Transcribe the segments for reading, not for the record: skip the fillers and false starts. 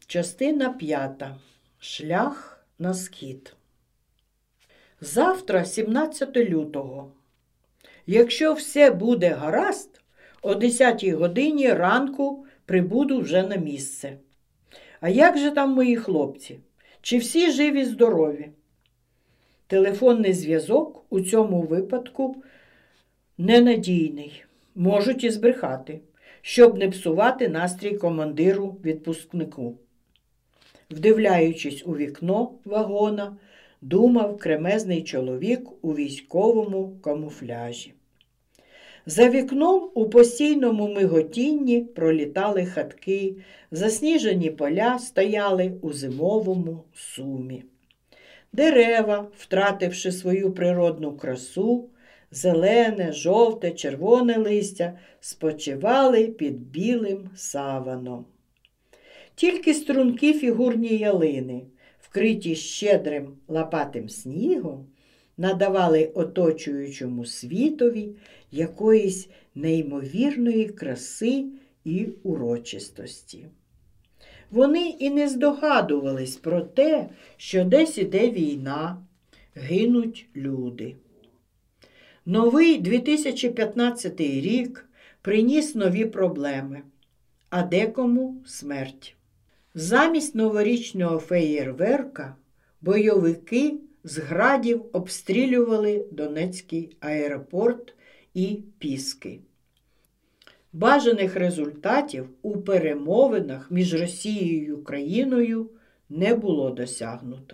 Частина 5. Шлях на схід. Завтра, 17 лютого. Якщо все буде гаразд, о 10 годині ранку прибуду вже на місце. А як же там мої хлопці? Чи всі живі-здорові? Телефонний зв'язок у цьому випадку ненадійний. Можуть і збрехати, щоб не псувати настрій командиру-відпускнику. Вдивляючись у вікно вагона, думав кремезний чоловік у військовому камуфляжі. За вікном у постійному миготінні пролітали хатки, засніжені поля стояли у зимовому сумі. Дерева, втративши свою природну красу, зелене, жовте, червоне листя, спочивали під білим саваном. Тільки стрункі фігурні ялини, вкриті щедрим лопатим снігом, надавали оточуючому світові якоїсь неймовірної краси і урочистості. Вони і не здогадувались про те, що десь іде війна, гинуть люди. Новий 2015 рік приніс нові проблеми, а декому смерть. Замість новорічного феєрверка бойовики з градів обстрілювали Донецький аеропорт і Піски. Бажаних результатів у перемовинах між Росією і Україною не було досягнуто.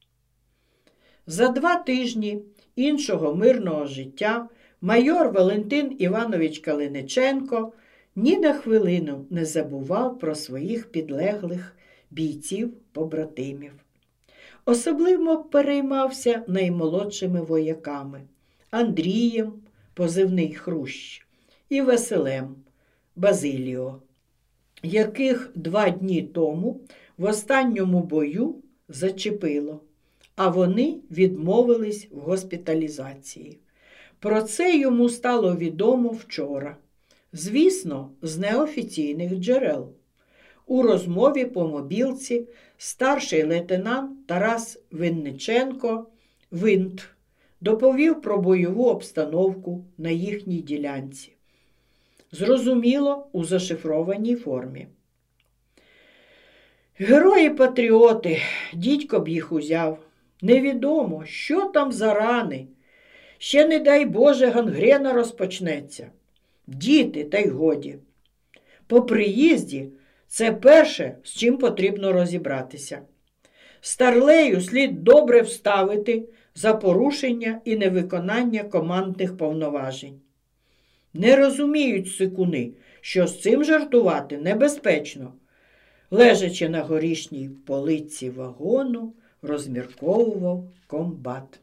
За 2 тижні іншого мирного життя майор Валентин Іванович Калиниченко ні на хвилину не забував про своїх підлеглих бійців-побратимів. Особливо переймався наймолодшими вояками – Андрієм, позивний Хрущ, і Василем, Базиліо, яких 2 дні тому в останньому бою зачепило, а вони відмовились в госпіталізації. Про це йому стало відомо вчора. Звісно, з неофіційних джерел. У розмові по мобілці старший лейтенант Тарас Винниченко, Винт, доповів про бойову обстановку на їхній ділянці. Зрозуміло, у зашифрованій формі. Герої-патріоти, дідько б їх узяв. Невідомо, що там за рани. Ще, не дай Боже, гангрена розпочнеться. Діти, та й годі. По приїзді це перше, з чим потрібно розібратися. Старлею слід добре вставити за порушення і невиконання командних повноважень. Не розуміють сикуни, що з цим жартувати небезпечно. Лежачи на горішній полиці вагону, розмірковував комбат.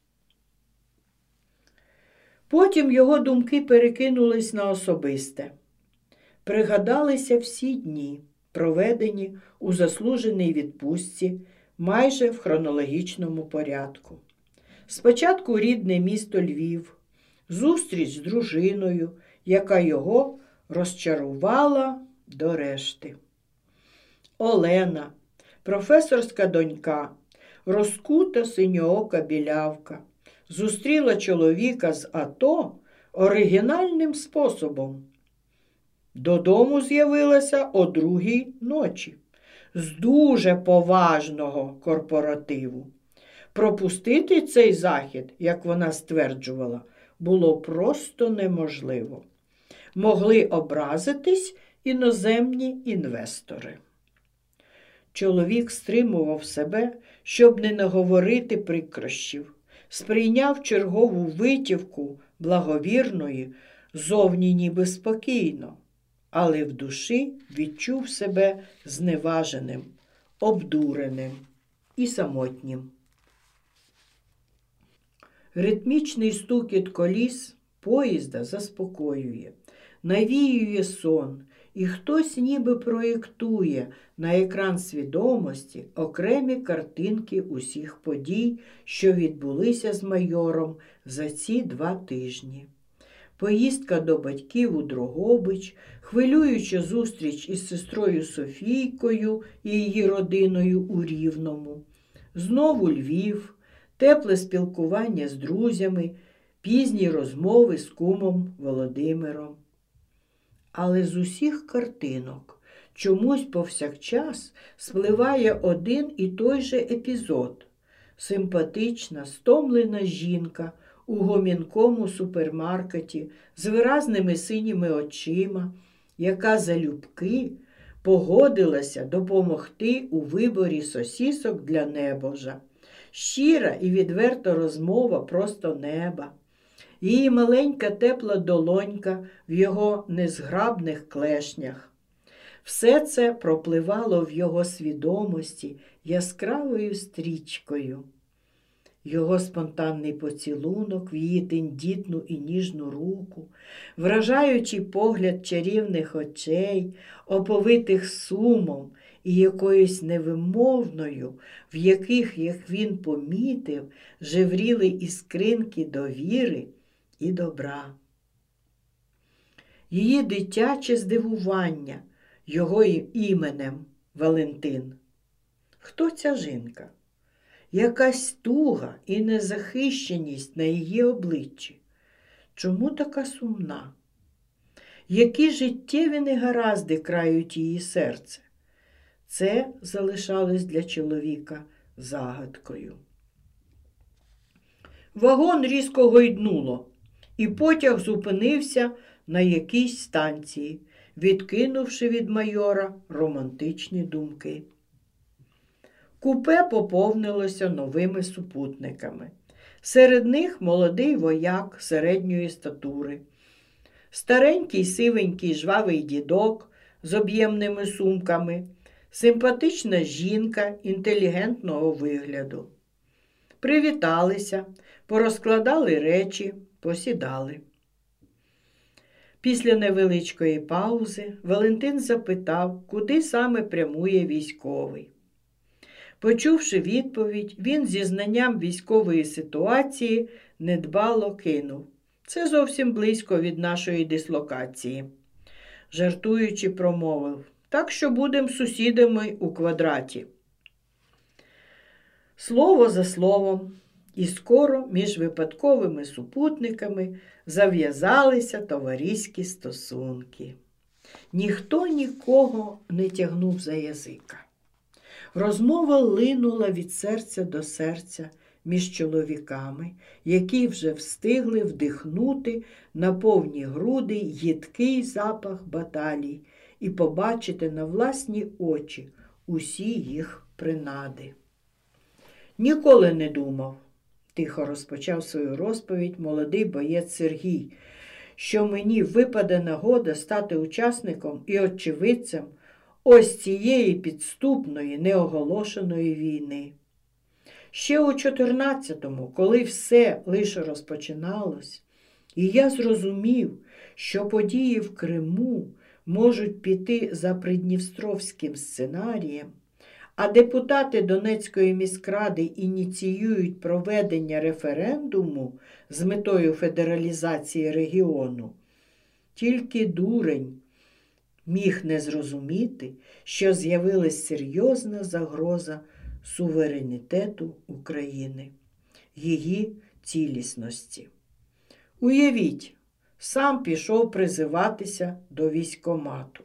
Потім його думки перекинулись на особисте. Пригадалися всі дні, проведені у заслуженій відпустці, майже в хронологічному порядку. Спочатку рідне місто Львів, зустріч з дружиною, яка його розчарувала до решти. Олена, професорська донька, розкута синьоока білявка, зустріла чоловіка з АТО оригінальним способом. Додому з'явилася о 2-й ночі з дуже поважного корпоративу. Пропустити цей захід, як вона стверджувала, було просто неможливо. Могли образитись іноземні інвестори. Чоловік стримував себе, щоб не наговорити прикрощів. Сприйняв чергову витівку благовірної, зовні ніби спокійно, але в душі відчув себе зневаженим, обдуреним і самотнім. Ритмічний стукіт коліс поїзда заспокоює, навіює сон, і хтось ніби проєктує на екран свідомості окремі картинки усіх подій, що відбулися з майором за ці 2 тижні. поїздка до батьків у Дрогобич, хвилююча зустріч із сестрою Софійкою і її родиною у Рівному, знову Львів, тепле спілкування з друзями, пізні розмови з кумом Володимиром. Але з усіх картинок чомусь повсякчас спливає один і той же епізод. Симпатична, стомлена жінка у гомінкому супермаркеті з виразними синіми очима, яка залюбки погодилася допомогти у виборі сосісок для небожа. Щира і відверта розмова просто неба. Її маленька тепла долонька в його незграбних клешнях. Все це пропливало в його свідомості яскравою стрічкою. Його спонтанний поцілунок в її тендітну і ніжну руку, вражаючий погляд чарівних очей, оповитих сумом і якоюсь невимовною, в яких, як він помітив, жевріли іскринки довіри і добра. Її дитяче здивування його іменем Валентин. Хто ця жінка? Якась туга і незахищеність на її обличчі. Чому така сумна? Які життєві негаразди крають її серце? Це залишалось для чоловіка загадкою. Вагон різко гойднуло, і потяг зупинився на якійсь станції, відкинувши від майора романтичні думки. Купе поповнилося новими супутниками. Серед них молодий вояк середньої статури, старенький сивенький жвавий дідок з об'ємними сумками, симпатична жінка інтелігентного вигляду. Привіталися, порозкладали речі, посідали. Після невеличкої паузи Валентин запитав, куди саме прямує військовий. Почувши відповідь, він зі знанням військової ситуації недбало кинув. Це зовсім близько від нашої дислокації. Жартуючи, промовив, так що будемо сусідами у квадраті. Слово за словом, і скоро між випадковими супутниками зав'язалися товариські стосунки. Ніхто нікого не тягнув за язика. Розмова линула від серця до серця між чоловіками, які вже встигли вдихнути на повні груди їдкий запах баталій і побачити на власні очі усі їх принади. Ніколи не думав, тихо розпочав свою розповідь молодий боєць Сергій, що мені випаде нагода стати учасником і очевидцем ось цієї підступної, неоголошеної війни. Ще у 14-му, коли все лише розпочиналось, і я зрозумів, що події в Криму можуть піти за придністровським сценарієм, а депутати Донецької міськради ініціюють проведення референдуму з метою федералізації регіону, тільки дурень міг не зрозуміти, що з'явилась серйозна загроза суверенітету України, її цілісності. Уявіть, сам пішов призиватися до військкомату.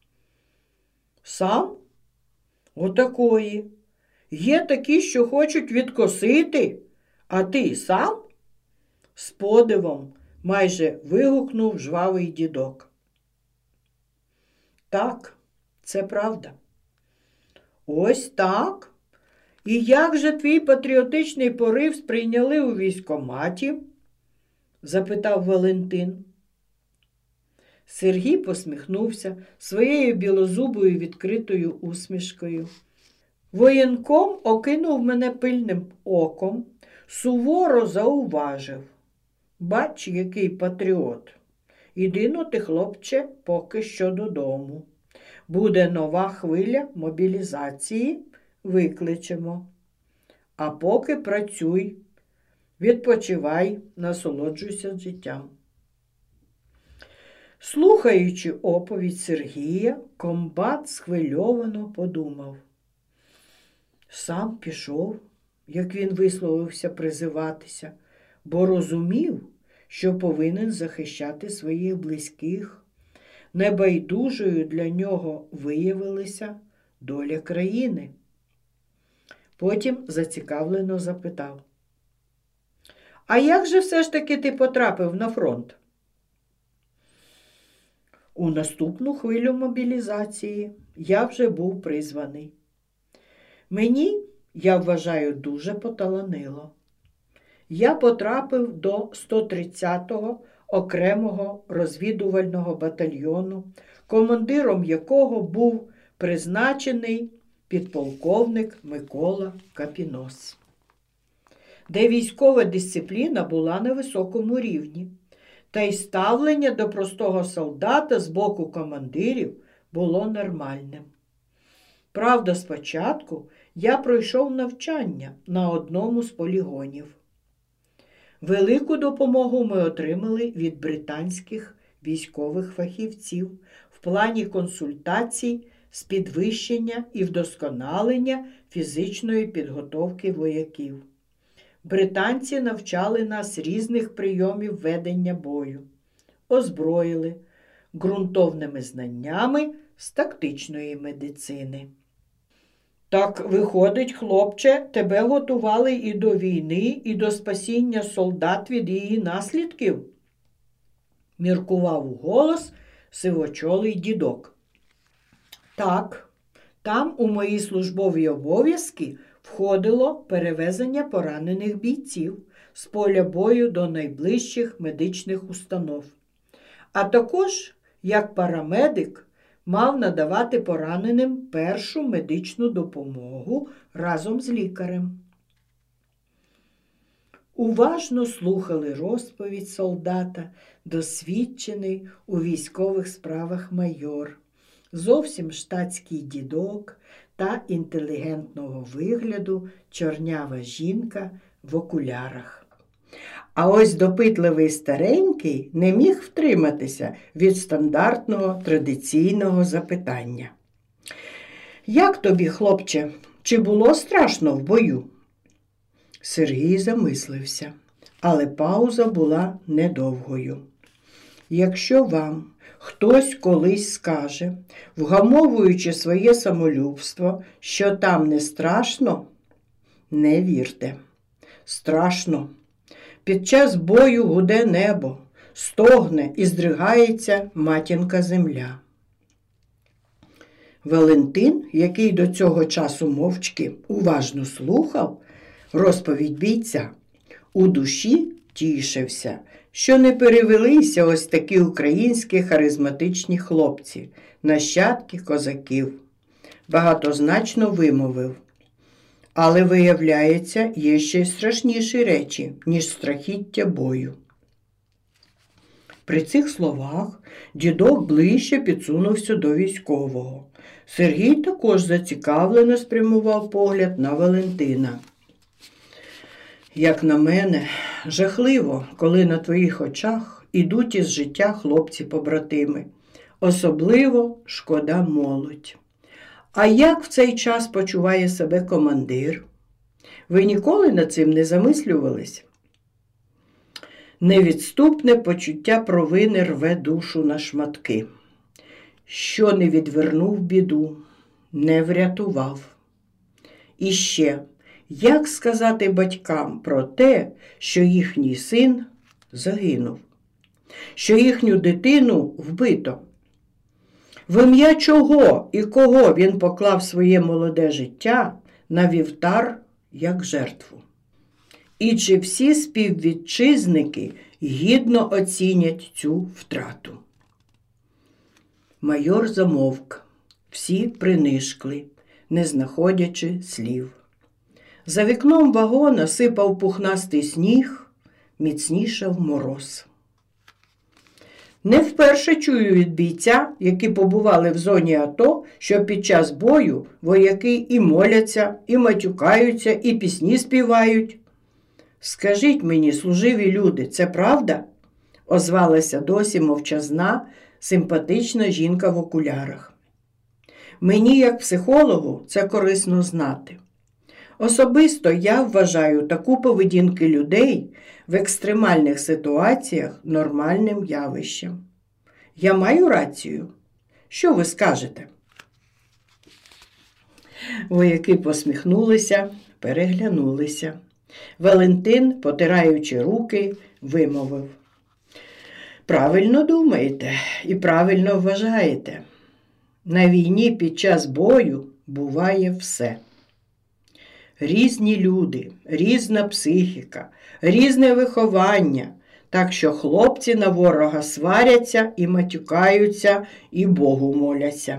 Сам? Отакої. Є такі, що хочуть відкосити, а ти сам? З подивом майже вигукнув жвавий дідок. Так, це правда. Ось так. І як же твій патріотичний порив сприйняли у військкоматі? Запитав Валентин. Сергій посміхнувся своєю білозубою відкритою усмішкою. Воєнком окинув мене пильним оком, суворо зауважив. Бач, який патріот. Іди-но ти, хлопче, поки що додому. Буде нова хвиля мобілізації, викличемо. А поки працюй, відпочивай, насолоджуйся життям. Слухаючи оповідь Сергія, комбат схвильовано подумав. Сам пішов, як він висловився, призиватися, бо розумів, що повинен захищати своїх близьких. Небайдужою для нього виявилася доля країни. Потім зацікавлено запитав. А як же все ж таки ти потрапив на фронт? У наступну хвилю мобілізації я вже був призваний. Мені, я вважаю, дуже поталанило. Я потрапив до 130-го окремого розвідувального батальйону, командиром якого був призначений підполковник Микола Капінос, де військова дисципліна була на високому рівні, та й ставлення до простого солдата з боку командирів було нормальним. Правда, спочатку я пройшов навчання на одному з полігонів. Велику допомогу ми отримали від британських військових фахівців в плані консультацій з підвищення і вдосконалення фізичної підготовки вояків. Британці навчали нас різних прийомів ведення бою, озброїли ґрунтовними знаннями з тактичної медицини. Так, виходить, хлопче, тебе готували і до війни, і до спасіння солдат від її наслідків? Міркував уголос сивочолий дідок. Так, там у мої службові обов'язки входило перевезення поранених бійців з поля бою до найближчих медичних установ. А також, як парамедик, мав надавати пораненим першу медичну допомогу разом з лікарем. Уважно слухали розповідь солдата, досвідчений у військових справах майор, зовсім штатський дідок та інтелігентного вигляду чорнява жінка в окулярах. А ось допитливий старенький не міг втриматися від стандартного традиційного запитання. Як тобі, хлопче, чи було страшно в бою? Сергій замислився, але пауза була недовгою. Якщо вам хтось колись скаже, вгамовуючи своє самолюбство, що там не страшно, не вірте. Страшно. Під час бою гуде небо, стогне і здригається матінка земля. Валентин, який до цього часу мовчки уважно слухав розповідь бійця, у душі тішився, що не перевелися ось такі українські харизматичні хлопці, нащадки козаків. Багатозначно вимовив. Але, виявляється, є ще й страшніші речі, ніж страхіття бою. При цих словах дідок ближче підсунувся до військового. Сергій також зацікавлено спрямував погляд на Валентина. Як на мене, жахливо, коли на твоїх очах ідуть із життя хлопці-побратими. Особливо шкода молодь. А як в цей час почуває себе командир? Ви ніколи над цим не замислювались? Невідступне почуття провини рве душу на шматки. Що не відвернув біду, не врятував. І ще, як сказати батькам про те, що їхній син загинув, що їхню дитину вбито? В ім'я чого і кого він поклав своє молоде життя на вівтар як жертву? І чи всі співвітчизники гідно оцінять цю втрату? Майор замовк, всі принишкли, не знаходячи слів. За вікном вагона сипав пухнастий сніг, міцнішав мороз. Не вперше чую від бійця, які побували в зоні АТО, що під час бою вояки і моляться, і матюкаються, і пісні співають. Скажіть мені, служиві люди, це правда? Озвалася досі мовчазна, симпатична жінка в окулярах. Мені, як психологу, це корисно знати. Особисто я вважаю таку поведінку людей в екстремальних ситуаціях нормальним явищем. Я маю рацію? Що ви скажете? Вояки посміхнулися, переглянулися. Валентин, потираючи руки, вимовив: правильно думаєте і правильно вважаєте. На війні під час бою буває все. Різні люди, різна психіка, різне виховання, так що хлопці на ворога сваряться і матюкаються, і Богу моляться.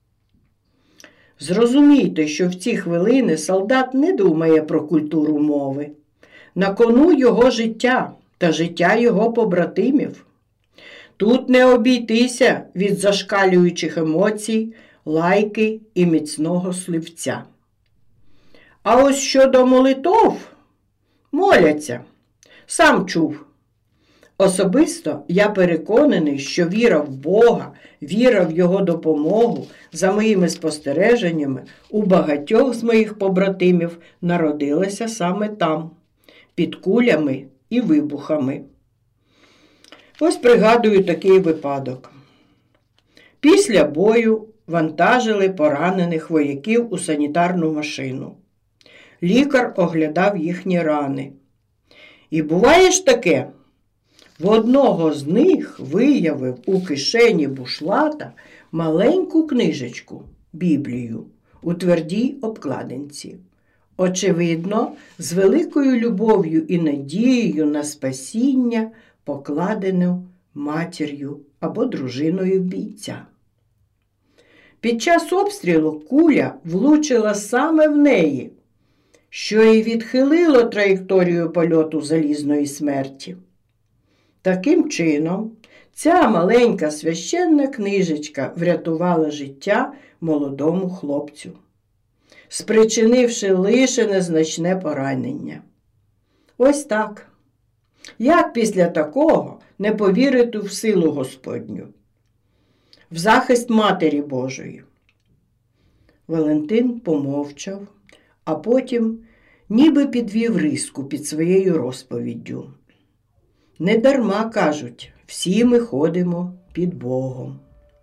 Зрозумійте, що в ці хвилини солдат не думає про культуру мови. На кону його життя та життя його побратимів. Тут не обійтися від зашкалюючих емоцій, лайки і міцного слівця. А ось щодо молитов, моляться. Сам чув. Особисто я переконаний, що віра в Бога, віра в Його допомогу, за моїми спостереженнями, у багатьох з моїх побратимів народилася саме там, під кулями і вибухами. Ось пригадую такий випадок. Після бою вантажили поранених вояків у санітарну машину. Лікар оглядав їхні рани. І буває ж таке, в одного з них виявив у кишені бушлата маленьку книжечку, Біблію, у твердій обкладинці. Очевидно, з великою любов'ю і надією на спасіння, покладену матір'ю або дружиною бійця. Під час обстрілу куля влучила саме в неї, що й відхилило траєкторію польоту залізної смерті. Таким чином, ця маленька священна книжечка врятувала життя молодому хлопцю, спричинивши лише незначне поранення. Ось так. Як після такого не повірити в силу Господню? В захист Матері Божої. Валентин помовчав, а потім ніби підвів риску під своєю розповіддю. Недарма кажуть, всі ми ходимо під Богом.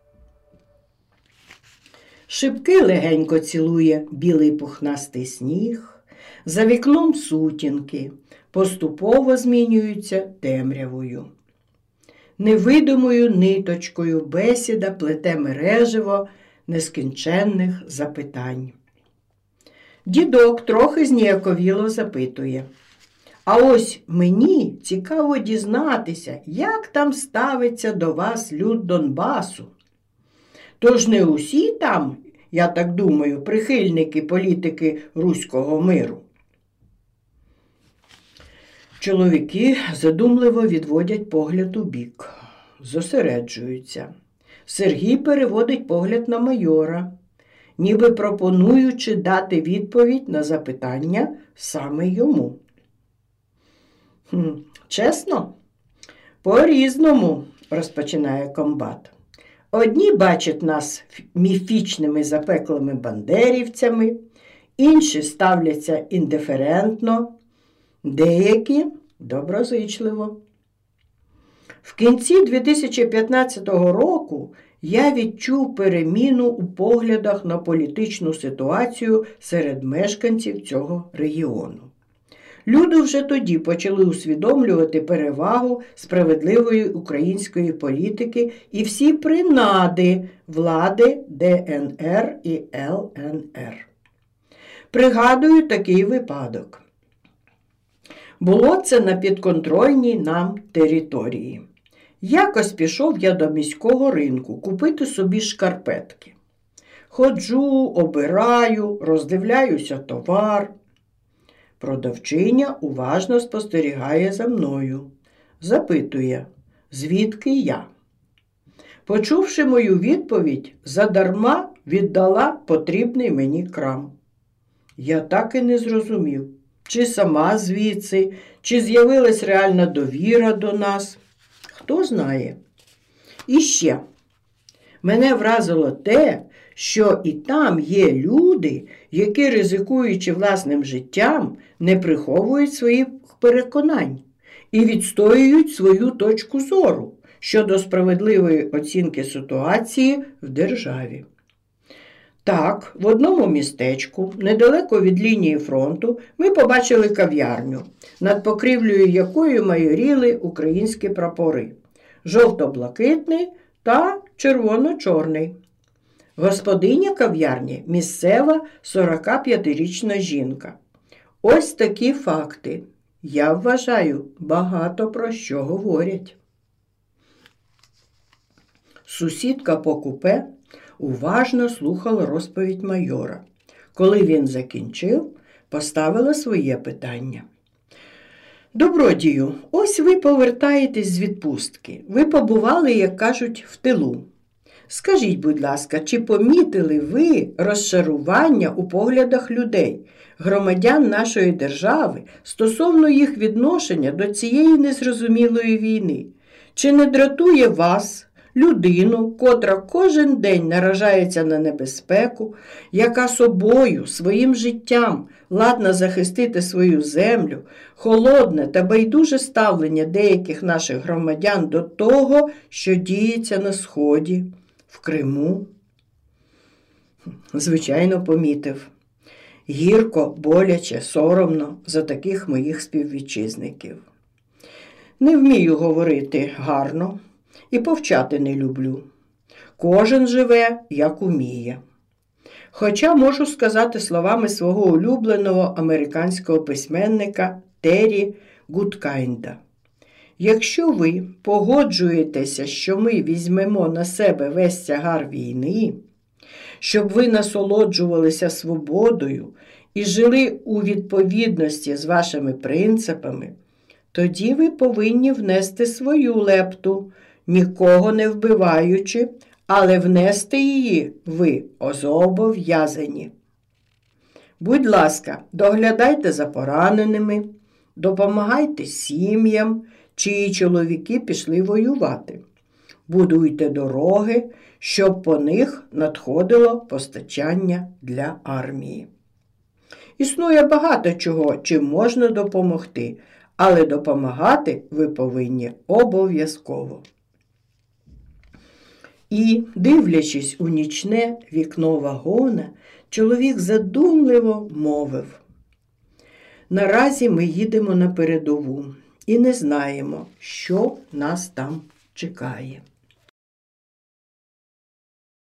Шибки легенько цілує білий пухнастий сніг, за вікном сутінки поступово змінюються темрявою. Невидимою ниточкою бесіда плете мереживо нескінченних запитань. Дідок трохи зніяковіло запитує: а ось мені цікаво дізнатися, як там ставиться до вас люд Донбасу. Тож не усі там, я так думаю, прихильники політики руського миру. Чоловіки задумливо відводять погляд у бік, зосереджуються. Сергій переводить погляд на майора, ніби пропонуючи дати відповідь на запитання саме йому. Чесно? По-різному, розпочинає комбат. Одні бачать нас міфічними запеклими бандерівцями, інші ставляться індиферентно, деякі доброзичливо. В кінці 2015 року я відчув переміну у поглядах на політичну ситуацію серед мешканців цього регіону. Люди вже тоді почали усвідомлювати перевагу справедливої української політики і всі принади влади ДНР і ЛНР. Пригадую такий випадок. Було це на підконтрольній нам території. Якось пішов я до міського ринку купити собі шкарпетки. Ходжу, обираю, роздивляюся товар. Продавчиня уважно спостерігає за мною. Запитує, звідки я. Почувши мою відповідь, задарма віддала потрібний мені крам. Я так і не зрозумів, чи сама звідси, чи з'явилась реальна довіра до нас. Хто знає. І ще, Мене вразило те, що і там є люди, які, ризикуючи власним життям, не приховують своїх переконань і відстоюють свою точку зору щодо справедливої оцінки ситуації в державі. Так, в одному містечку, недалеко від лінії фронту, ми побачили кав'ярню, над покрівлею якої майоріли українські прапори – жовто-блакитний та червоно-чорний. Господиня кав'ярні – місцева 45-річна жінка. Ось такі факти, я вважаю, багато про що говорять. Сусідка по купе уважно слухала розповідь майора. Коли він закінчив, поставила своє питання. «Добродію, ось ви повертаєтесь з відпустки. Ви побували, як кажуть, в тилу. Скажіть, будь ласка, чи помітили ви розчарування у поглядах людей, громадян нашої держави, стосовно їх відношення до цієї незрозумілої війни? Чи не дратує вас, людину, котра кожен день наражається на небезпеку, яка собою, своїм життям ладна захистити свою землю, холодне та байдуже ставлення деяких наших громадян до того, що діється на Сході, в Криму?» Звичайно, помітив. Гірко, боляче, соромно за таких моїх співвітчизників. Не вмію говорити гарно і повчати не люблю. Кожен живе, як уміє. Хоча можу сказати словами свого улюбленого американського письменника Террі Гудкайнда. Якщо ви погоджуєтеся, що ми візьмемо на себе весь тягар війни, щоб ви насолоджувалися свободою і жили у відповідності з вашими принципами, тоді ви повинні внести свою лепту, нікого не вбиваючи, але внести її ви зобов'язані. Будь ласка, доглядайте за пораненими, допомагайте сім'ям, чиї чоловіки пішли воювати. Будуйте дороги, щоб по них надходило постачання для армії. Існує багато чого, чим можна допомогти, але допомагати ви повинні обов'язково. І, дивлячись у нічне вікно вагона, чоловік задумливо мовив: «Наразі ми їдемо на передову і не знаємо, що нас там чекає».